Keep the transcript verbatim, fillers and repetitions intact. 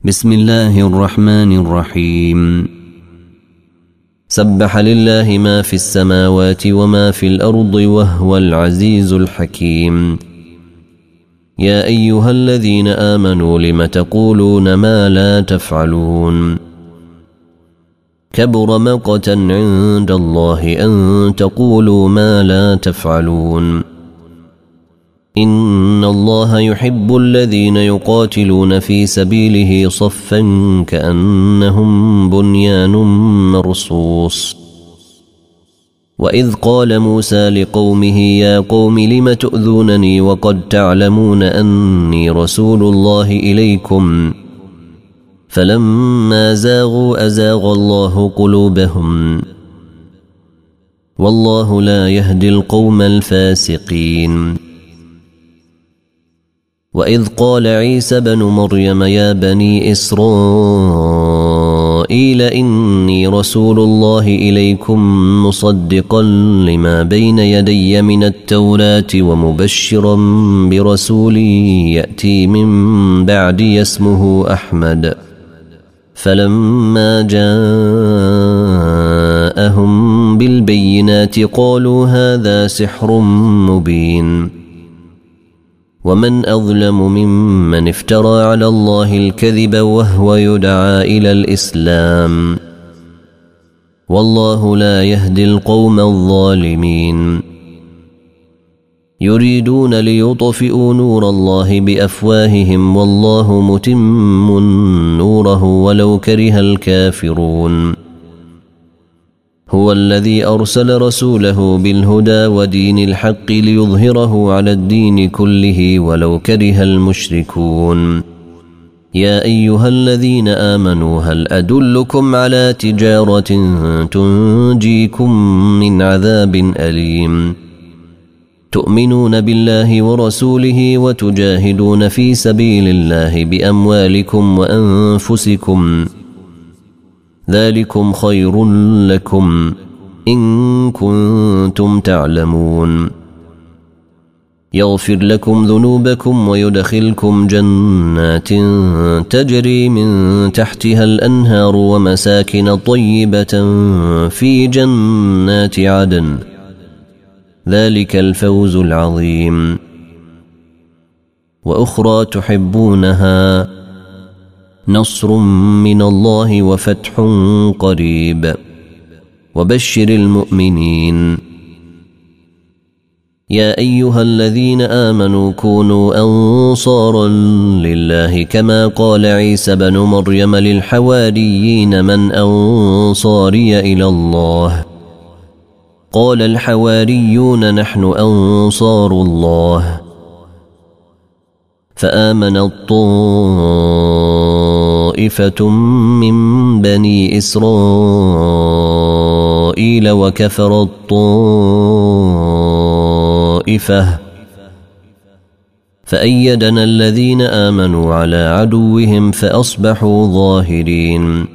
بسم الله الرحمن الرحيم. سبح لله ما في السماوات وما في الأرض وهو العزيز الحكيم. يا أيها الذين آمنوا لم تقولون ما لا تفعلون؟ كبر مقتا عند الله أن تقولوا ما لا تفعلون. إن الله يحب الذين يقاتلون في سبيله صفا كأنهم بنيان مرصوص. وإذ قال موسى لقومه يا قوم لم تؤذونني وقد تعلمون أني رسول الله إليكم فلما زاغوا أزاغ الله قلوبهم والله لا يهدي القوم الفاسقين. وإذ قال عيسى بن مريم يا بني إسرائيل إني رسول الله إليكم مصدقا لما بين يدي من التوراة ومبشرا برسول يأتي من بعدي اسمه أحمد. فلما جاءهم بالبينات قالوا هذا سحر مبين. ومن أظلم ممن افترى على الله الكذب وهو يدعى إلى الإسلام والله لا يهدي القوم الظالمين. يريدون ليطفئوا نور الله بأفواههم والله متم نوره ولو كره الكافرون. هو الذي أرسل رسوله بالهدى ودين الحق ليظهره على الدين كله ولو كره المشركون. يا أيها الذين آمنوا هل أدلكم على تجارة تنجيكم من عذاب أليم تؤمنون بالله ورسوله وتجاهدون في سبيل الله بأموالكم وأنفسكم ذلكم خير لكم إن كنتم تعلمون. يغفر لكم ذنوبكم ويدخلكم جنات تجري من تحتها الأنهار ومساكن طيبة في جنات عدن ذلك الفوز العظيم. وأخرى تحبونها نصر من الله وفتح قريب وبشر المؤمنين. يا أيها الذين آمنوا كونوا أنصارا لله كما قال عيسى بن مريم للحواريين من أنصاري إلى الله قال الحواريون نحن أنصار الله. فآمن الطائفة من بني إسرائيل وكفر الطائفة فأيدنا الذين آمنوا على عدوهم فأصبحوا ظاهرين.